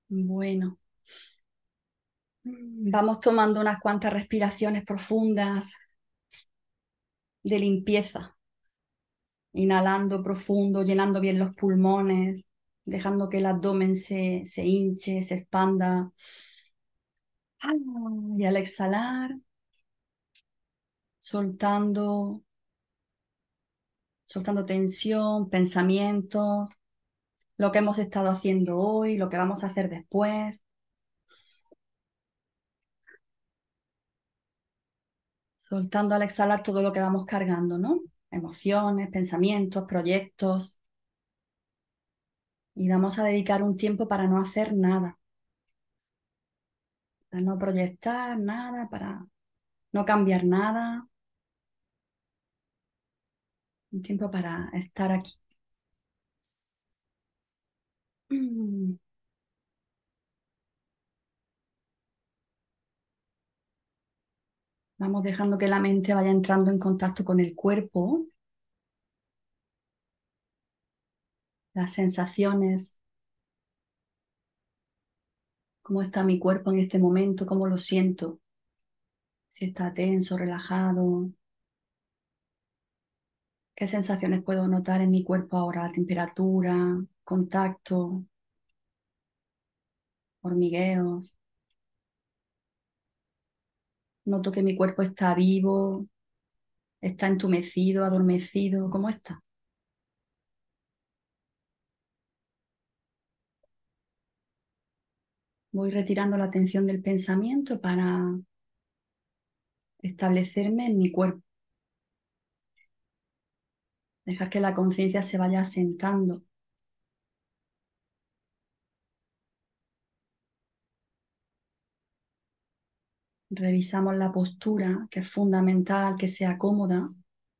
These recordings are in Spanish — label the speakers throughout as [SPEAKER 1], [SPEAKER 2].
[SPEAKER 1] Bueno, vamos tomando unas cuantas respiraciones profundas de limpieza, inhalando profundo, llenando bien los pulmones, dejando que el abdomen se hinche, se expanda. Y al exhalar, soltando, soltando tensión, pensamientos, lo que hemos estado haciendo hoy, lo que vamos a hacer después. Soltando al exhalar todo lo que vamos cargando, ¿no? Emociones, pensamientos, proyectos. Y vamos a dedicar un tiempo para no hacer nada, para no proyectar nada, para no cambiar nada. Un tiempo para estar aquí. Mm. Vamos dejando que la mente vaya entrando en contacto con el cuerpo, las sensaciones, cómo está mi cuerpo en este momento, cómo lo siento, si está tenso, relajado, qué sensaciones puedo notar en mi cuerpo ahora, la temperatura, contacto, hormigueos. Noto que mi cuerpo está vivo, está entumecido, adormecido, ¿cómo está? Voy retirando la atención del pensamiento para establecerme en mi cuerpo, dejar que la conciencia se vaya asentando. Revisamos la postura, que es fundamental, que sea cómoda.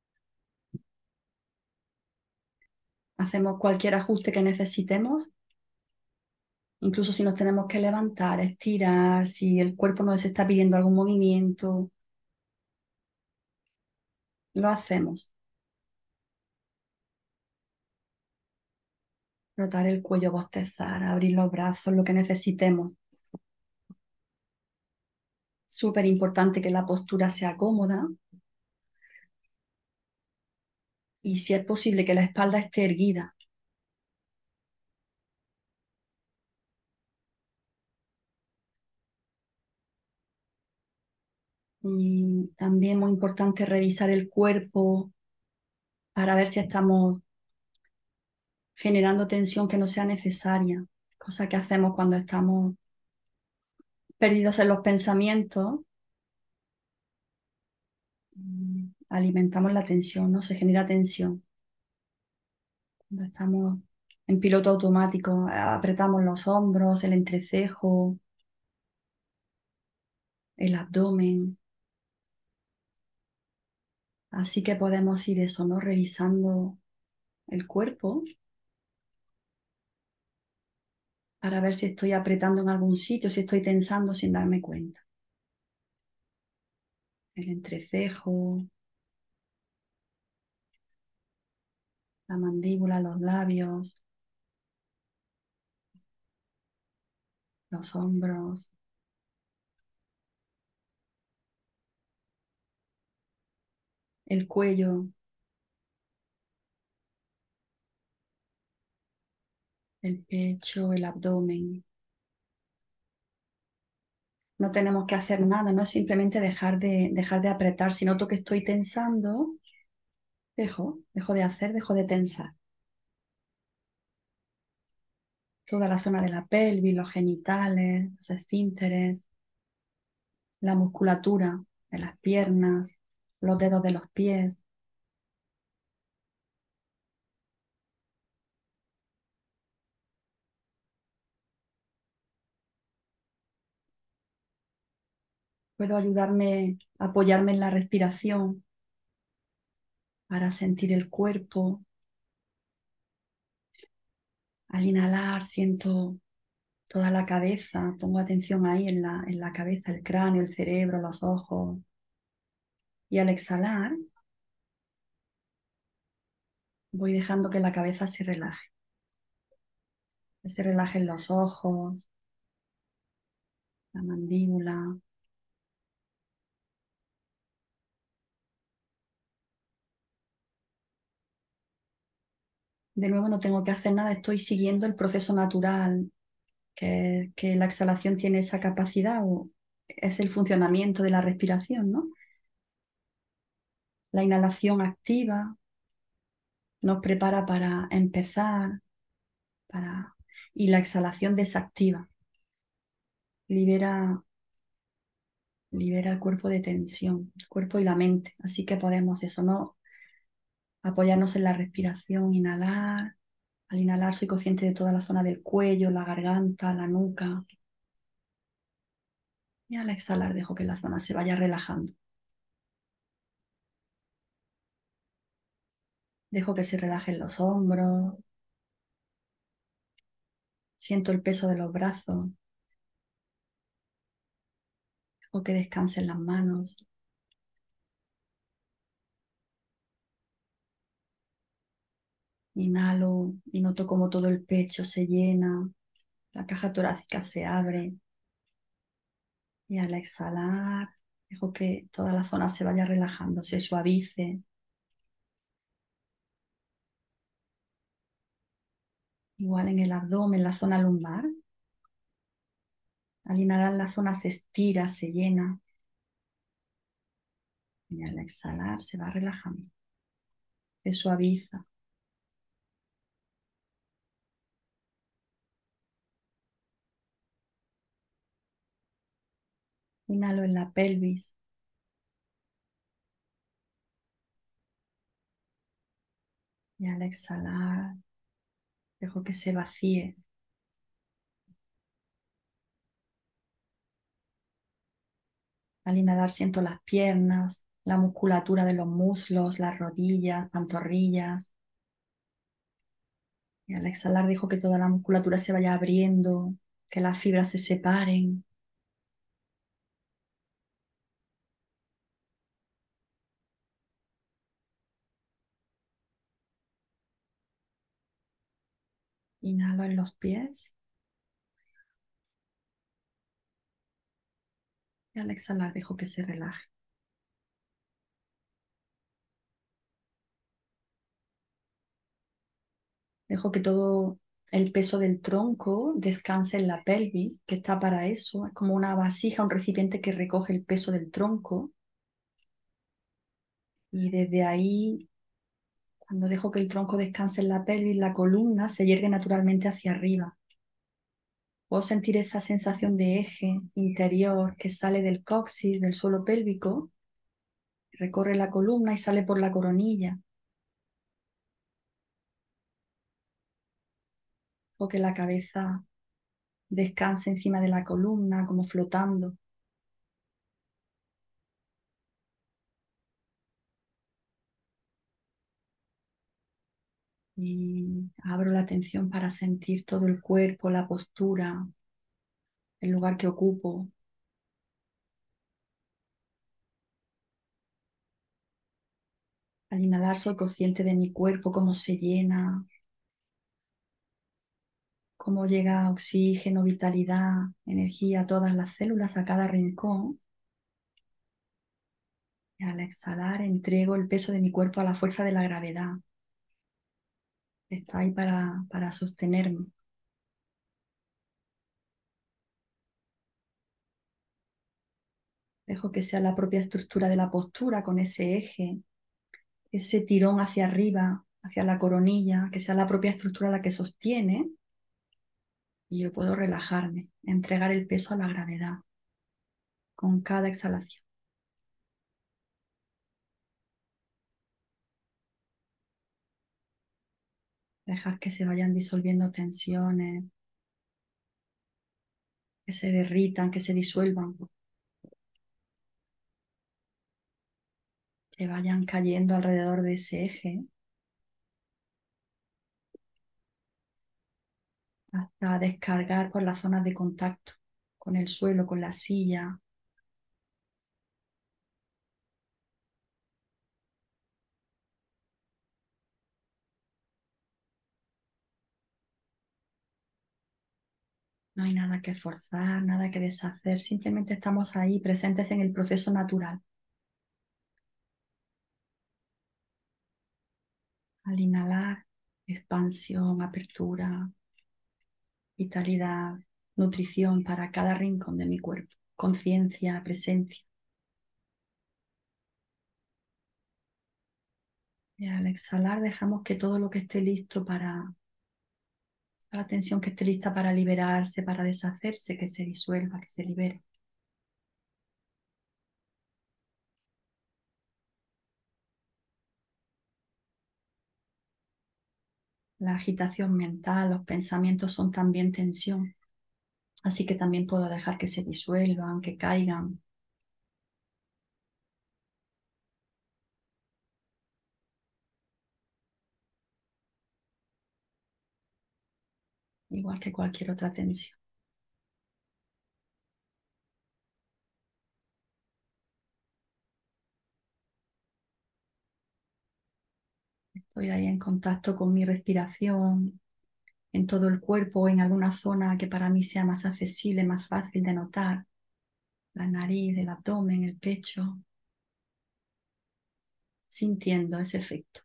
[SPEAKER 1] Hacemos cualquier ajuste que necesitemos, incluso si nos tenemos que levantar, estirar, si el cuerpo nos está pidiendo algún movimiento, lo hacemos. Rotar el cuello, bostezar, abrir los brazos, lo que necesitemos. Súper importante que la postura sea cómoda y si es posible que la espalda esté erguida. Y también muy importante revisar el cuerpo para ver si estamos generando tensión que no sea necesaria, cosa que hacemos cuando estamos perdidos en los pensamientos. Alimentamos la tensión, ¿no? Se genera tensión. Cuando estamos en piloto automático, apretamos los hombros, el entrecejo, el abdomen. Así que podemos ir eso, ¿no? Revisando el cuerpo para ver si estoy apretando en algún sitio, si estoy tensando sin darme cuenta. El entrecejo, la mandíbula, los labios, los hombros, el cuello, el pecho, el abdomen. No tenemos que hacer nada, no es simplemente dejar de apretar. Si noto que estoy tensando, dejo de hacer, dejo de tensar. Toda la zona de la pelvis, los genitales, los esfínteres, la musculatura de las piernas, los dedos de los pies. Puedo ayudarme, apoyarme en la respiración para sentir el cuerpo. Al inhalar siento toda la cabeza, pongo atención ahí en la cabeza, el cráneo, el cerebro, los ojos. Y al exhalar voy dejando que la cabeza se relaje. Que se relajen los ojos, la mandíbula. De nuevo no tengo que hacer nada, estoy siguiendo el proceso natural, que la exhalación tiene esa capacidad o es el funcionamiento de la respiración, ¿no? La inhalación activa nos prepara para empezar, para... y la exhalación desactiva, libera, libera el cuerpo de tensión, el cuerpo y la mente. Así que podemos eso, ¿no? Apoyarnos en la respiración, inhalar. Al inhalar soy consciente de toda la zona del cuello, la garganta, la nuca. Y al exhalar dejo que la zona se vaya relajando. Dejo que se relajen los hombros. Siento el peso de los brazos. Dejo que descansen las manos. Inhalo y noto como todo el pecho se llena. La caja torácica se abre. Y al exhalar dejo que toda la zona se vaya relajando, se suavice. Igual en el abdomen, la zona lumbar. Al inhalar la zona se estira, se llena. Y al exhalar se va relajando, se suaviza. Inhalo en la pelvis y al exhalar dejo que se vacíe. Al inhalar siento las piernas, la musculatura de los muslos, las rodillas, pantorrillas. Y al exhalar dejo que toda la musculatura se vaya abriendo, que las fibras se separen. Inhalo en los pies y al exhalar dejo que se relaje. Dejo que todo el peso del tronco descanse en la pelvis, que está para eso. Es como una vasija, un recipiente que recoge el peso del tronco. Y desde ahí, cuando dejo que el tronco descanse en la pelvis, la columna se yergue naturalmente hacia arriba. Puedo sentir esa sensación de eje interior que sale del coxis, del suelo pélvico, recorre la columna y sale por la coronilla. O que la cabeza descanse encima de la columna, como flotando. Y abro la atención para sentir todo el cuerpo, la postura, el lugar que ocupo. Al inhalar soy consciente de mi cuerpo, cómo se llena, cómo llega oxígeno, vitalidad, energía a todas las células, a cada rincón. Y al exhalar entrego el peso de mi cuerpo a la fuerza de la gravedad. Está ahí para sostenerme. Dejo que sea la propia estructura de la postura con ese eje, ese tirón hacia arriba, hacia la coronilla, que sea la propia estructura la que sostiene y yo puedo relajarme, entregar el peso a la gravedad con cada exhalación. Dejar que se vayan disolviendo tensiones, que se derritan, que se disuelvan, que vayan cayendo alrededor de ese eje hasta descargar por las zonas de contacto con el suelo, con la silla. No hay nada que forzar, nada que deshacer, simplemente estamos ahí presentes en el proceso natural. Al inhalar, expansión, apertura, vitalidad, nutrición para cada rincón de mi cuerpo, conciencia, presencia. Y al exhalar dejamos que todo lo que esté listo para la tensión que esté lista para liberarse, para deshacerse, que se disuelva, que se libere. La agitación mental, los pensamientos son también tensión, así que también puedo dejar que se disuelvan, que caigan, igual que cualquier otra tensión. Estoy ahí en contacto con mi respiración, en todo el cuerpo o en alguna zona que para mí sea más accesible, más fácil de notar. La nariz, el abdomen, el pecho, sintiendo ese efecto.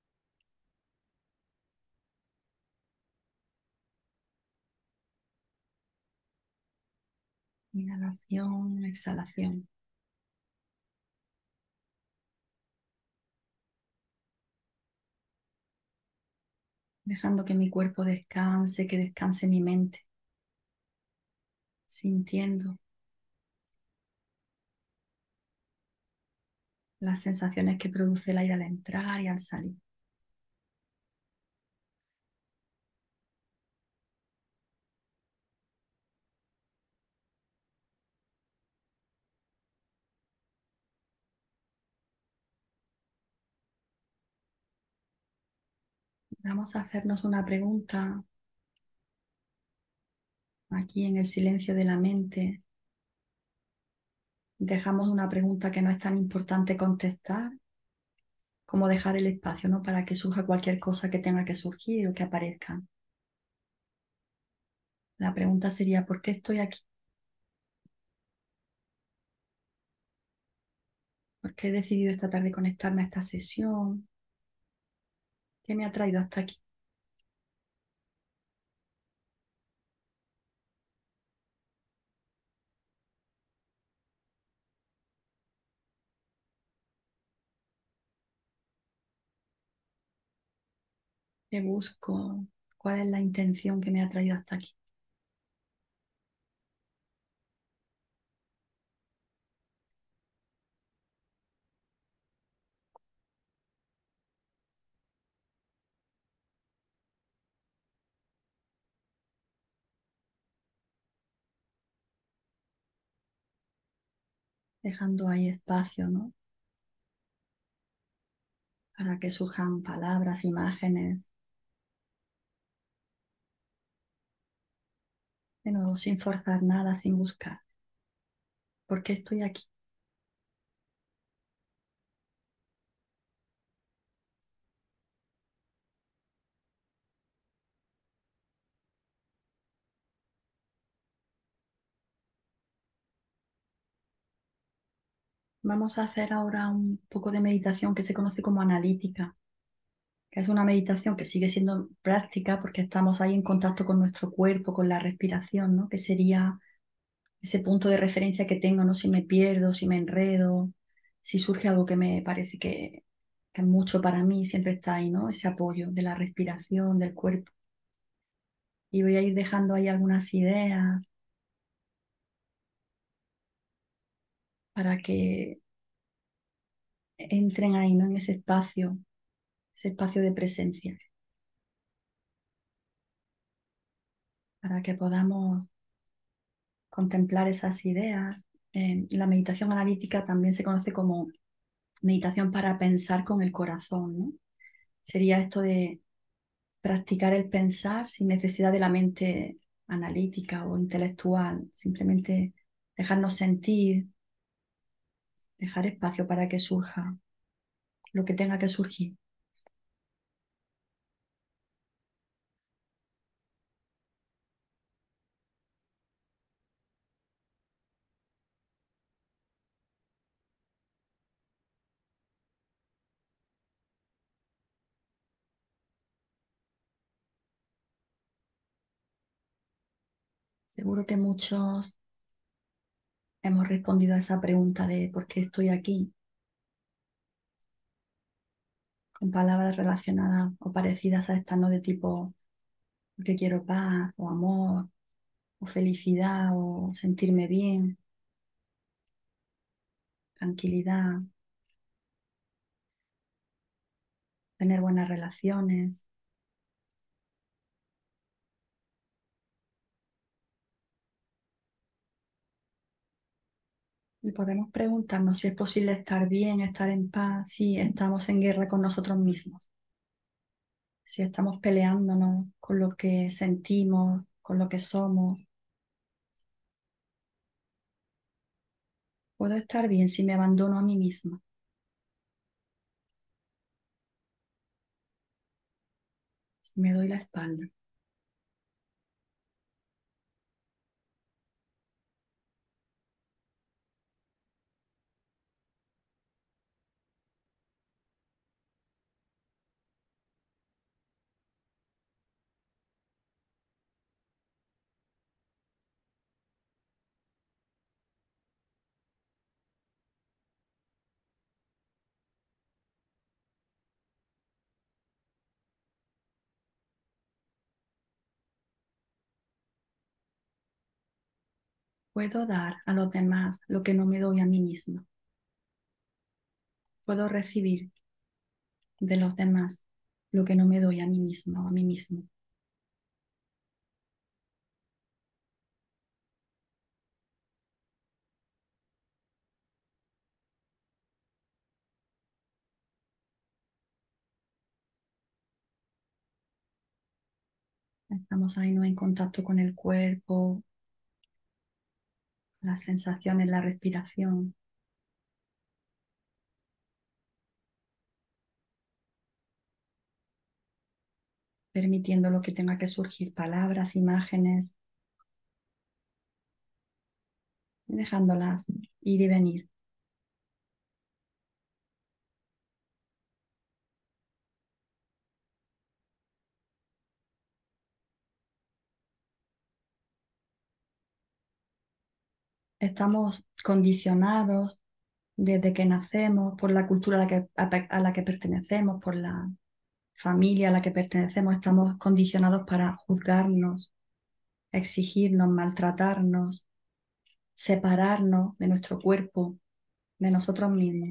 [SPEAKER 1] Inhalación, exhalación. Dejando que mi cuerpo descanse, que descanse mi mente, sintiendo las sensaciones que produce el aire al entrar y al salir. Vamos a hacernos una pregunta aquí en el silencio de la mente. Dejamos una pregunta que no es tan importante contestar como dejar el espacio, ¿no? Para que surja cualquier cosa que tenga que surgir o que aparezca. La pregunta sería, ¿por qué estoy aquí? ¿Por qué he decidido esta tarde conectarme a esta sesión? ¿Qué me ha traído hasta aquí? ¿Qué busco? ¿Cuál es la intención que me ha traído hasta aquí? Dejando ahí espacio, ¿no? Para que surjan palabras, imágenes, de nuevo sin forzar nada, sin buscar. ¿Por qué estoy aquí? Vamos a hacer ahora un poco de meditación que se conoce como analítica, que es una meditación que sigue siendo práctica porque estamos ahí en contacto con nuestro cuerpo, con la respiración, ¿no? Que sería ese punto de referencia que tengo, ¿no? Si me pierdo, si me enredo, si surge algo que me parece que es mucho para mí, siempre está ahí, ¿no? Ese apoyo de la respiración, del cuerpo. Y voy a ir dejando ahí algunas ideas para que entren ahí, ¿no? En ese espacio de presencia, para que podamos contemplar esas ideas. La meditación analítica también se conoce como meditación para pensar con el corazón, ¿no? Sería esto de practicar el pensar sin necesidad de la mente analítica o intelectual, simplemente dejarnos sentir, dejar espacio para que surja lo que tenga que surgir. Seguro que muchos hemos respondido a esa pregunta de ¿por qué estoy aquí? Con palabras relacionadas o parecidas a estas, ¿no? De tipo, porque quiero paz o amor o felicidad o sentirme bien, tranquilidad, tener buenas relaciones. Y podemos preguntarnos si es posible estar bien, estar en paz, si estamos en guerra con nosotros mismos, si estamos peleándonos con lo que sentimos, con lo que somos. Puedo estar bien si me abandono a mí misma, si me doy la espalda. Puedo dar a los demás lo que no me doy a mí misma. Puedo recibir de los demás lo que no me doy a mí misma o a mí mismo. Estamos ahí, ¿no? En contacto con el cuerpo, las sensaciones, la respiración, permitiendo lo que tenga que surgir, palabras, imágenes, y dejándolas ir y venir. Estamos condicionados desde que nacemos por la cultura a la que pertenecemos, por la familia a la que pertenecemos, estamos condicionados para juzgarnos, exigirnos, maltratarnos, separarnos de nuestro cuerpo, de nosotros mismos.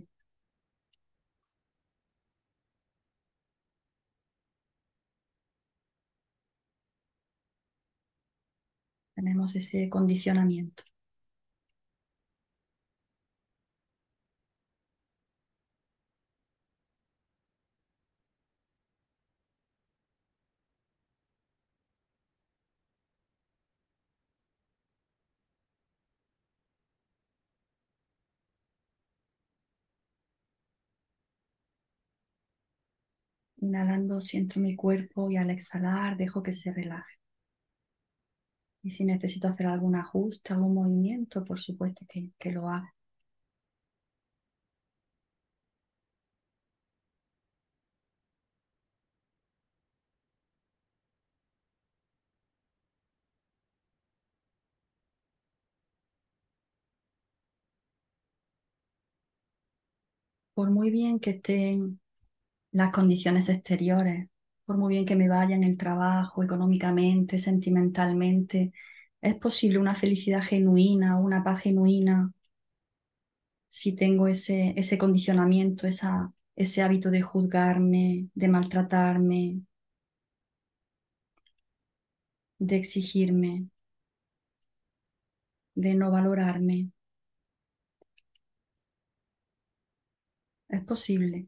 [SPEAKER 1] Tenemos ese condicionamiento. Inhalando siento mi cuerpo y al exhalar dejo que se relaje. Y si necesito hacer algún ajuste, algún movimiento, por supuesto que lo hago. Por muy bien que estén las condiciones exteriores, por muy bien que me vaya en el trabajo, económicamente, sentimentalmente, es posible una felicidad genuina, una paz genuina, si tengo ese condicionamiento, ese hábito de juzgarme, de maltratarme, de exigirme, de no valorarme. Es posible.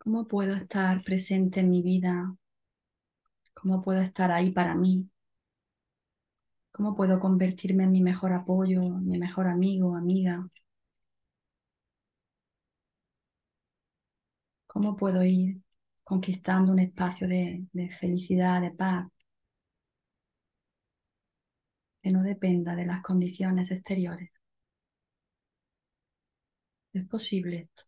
[SPEAKER 1] ¿Cómo puedo estar presente en mi vida? ¿Cómo puedo estar ahí para mí? ¿Cómo puedo convertirme en mi mejor apoyo, mi mejor amigo, amiga? ¿Cómo puedo ir conquistando un espacio de felicidad, de paz, que no dependa de las condiciones exteriores? ¿Es posible esto?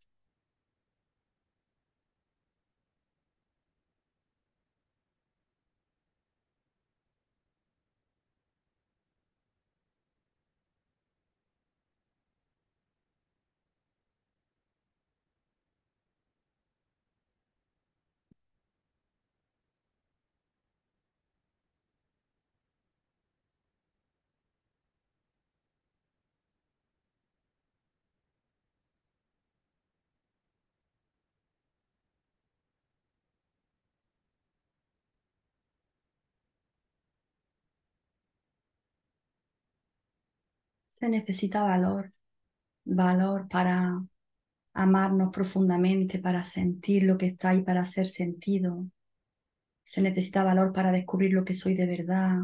[SPEAKER 1] Se necesita valor, valor para amarnos profundamente, para sentir lo que está ahí, para ser sentido. Se necesita valor para descubrir lo que soy de verdad,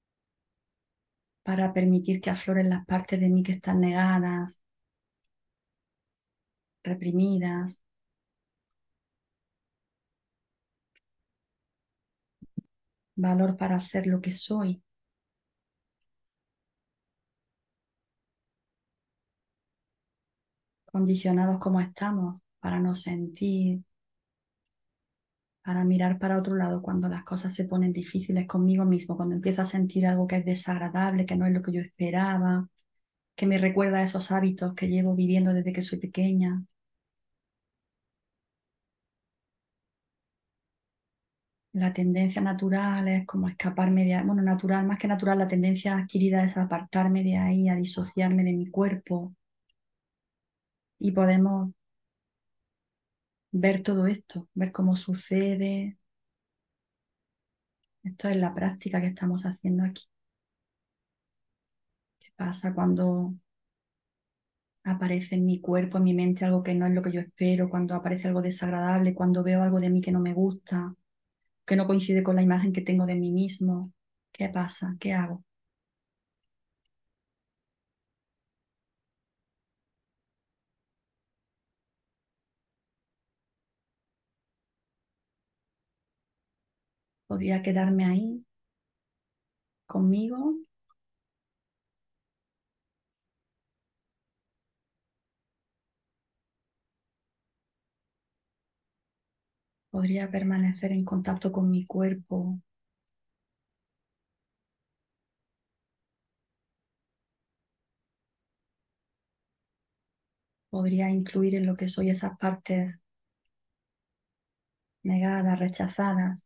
[SPEAKER 1] para permitir que afloren las partes de mí que están negadas, reprimidas. Valor para ser lo que soy, condicionados como estamos, para no sentir, para mirar para otro lado cuando las cosas se ponen difíciles conmigo mismo, cuando empiezo a sentir algo que es desagradable, que no es lo que yo esperaba, que me recuerda a esos hábitos que llevo viviendo desde que soy pequeña. La tendencia natural es como escaparme de ahí, bueno, natural, más que natural, la tendencia adquirida es apartarme de ahí, a disociarme de mi cuerpo y podemos ver todo esto, ver cómo sucede. Esto es la práctica que estamos haciendo aquí. ¿Qué pasa cuando aparece en mi cuerpo, en mi mente algo que no es lo que yo espero, cuando aparece algo desagradable, cuando veo algo de mí que no me gusta, que no coincide con la imagen que tengo de mí mismo? ¿Qué pasa? ¿Qué hago? ¿Podría quedarme ahí conmigo? ¿Podría permanecer en contacto con mi cuerpo? ¿Podría incluir en lo que soy esas partes negadas, rechazadas?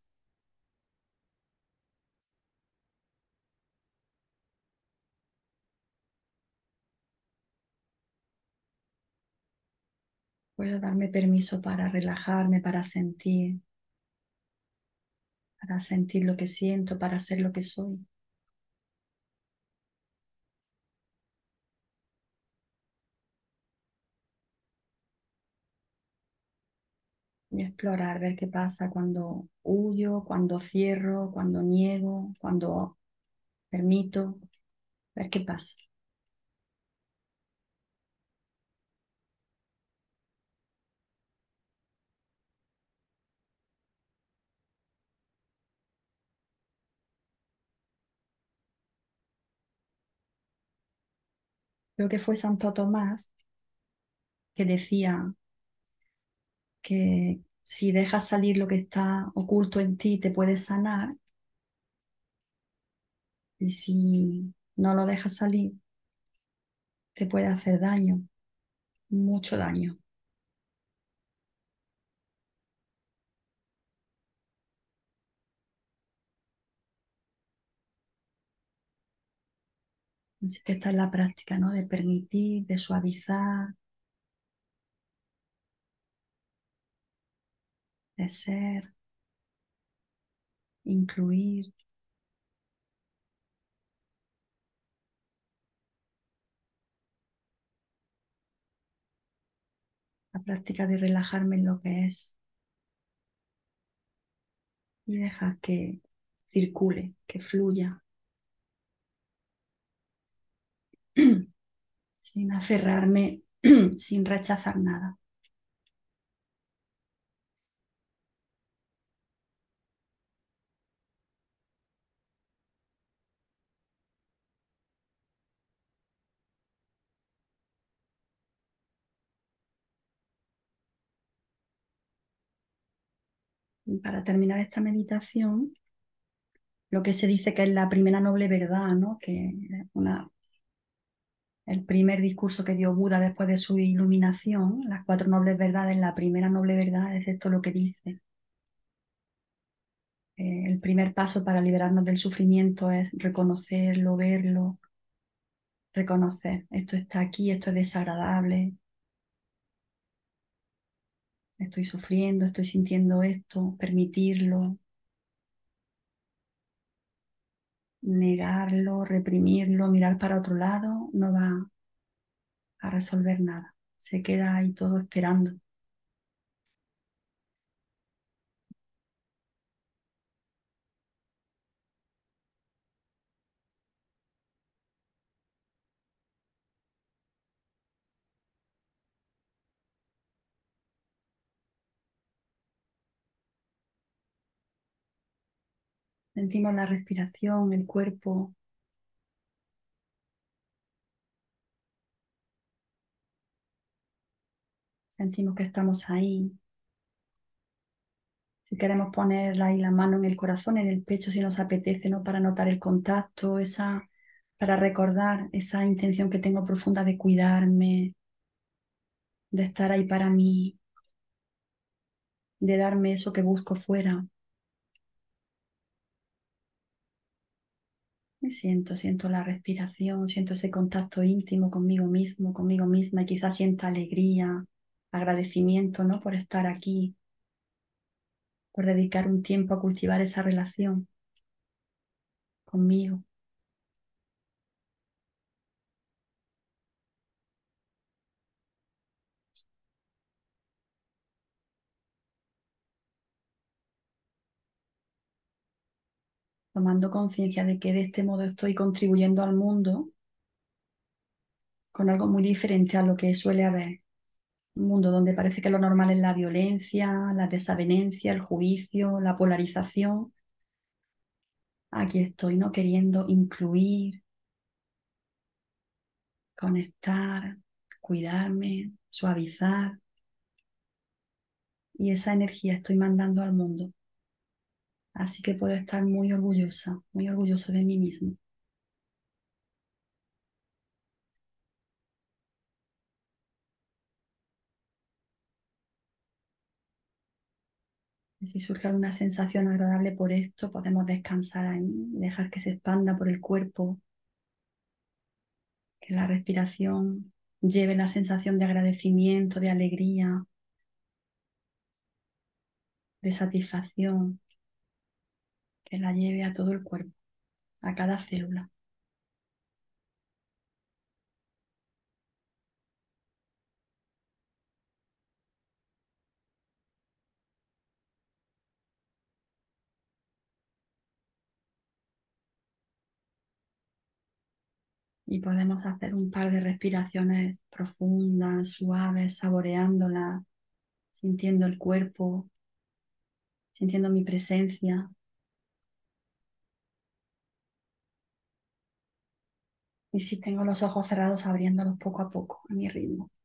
[SPEAKER 1] ¿Puedo darme permiso para relajarme, para sentir lo que siento, para ser lo que soy? Y explorar, ver qué pasa cuando huyo, cuando cierro, cuando niego, cuando permito, ver qué pasa. Creo que fue Santo Tomás que decía que si dejas salir lo que está oculto en ti, te puedes sanar, y si no lo dejas salir, te puede hacer daño, mucho daño. Así que esta es la práctica, ¿no? De permitir, de suavizar, de ser, incluir, la práctica de relajarme en lo que es. y dejar que circule, que fluya, sin aferrarme, sin rechazar nada. Y para terminar esta meditación, lo que se dice que es la primera noble verdad, ¿no? Que el primer discurso que dio Buda después de su iluminación, las cuatro nobles verdades, la primera noble verdad es esto lo que dice. El primer paso para liberarnos del sufrimiento es reconocerlo, verlo, reconocer, esto está aquí, esto es desagradable, estoy sufriendo, estoy sintiendo esto, permitirlo, negarlo, reprimirlo, mirar para otro lado, no va a resolver nada. Se queda ahí todo esperando. Sentimos la respiración, el cuerpo, sentimos que estamos ahí. Si queremos poner ahí la mano en el corazón, en el pecho, si nos apetece, ¿no? Para notar el contacto, para recordar esa intención que tengo profunda de cuidarme, de estar ahí para mí, de darme eso que busco fuera. Me siento la respiración, siento ese contacto íntimo conmigo mismo, conmigo misma, y quizás sienta alegría, agradecimiento, ¿no? Por estar aquí, por dedicar un tiempo a cultivar esa relación conmigo, tomando conciencia de que de este modo estoy contribuyendo al mundo con algo muy diferente a lo que suele haber. Un mundo donde parece que lo normal es la violencia, la desavenencia, el juicio, la polarización. Aquí estoy, ¿no? Queriendo incluir, conectar, cuidarme, suavizar. Y esa energía estoy mandando al mundo. Así que puedo estar muy orgullosa, muy orgulloso de mí mismo. Y si surge alguna sensación agradable por esto, podemos descansar ahí, dejar que se expanda por el cuerpo, que la respiración lleve la sensación de agradecimiento, de alegría, de satisfacción, que la lleve a todo el cuerpo, a cada célula. Y podemos hacer un par de respiraciones profundas, suaves, saboreándolas, sintiendo el cuerpo, sintiendo mi presencia. Y si tengo los ojos cerrados, abriéndolos poco a poco, a mi ritmo.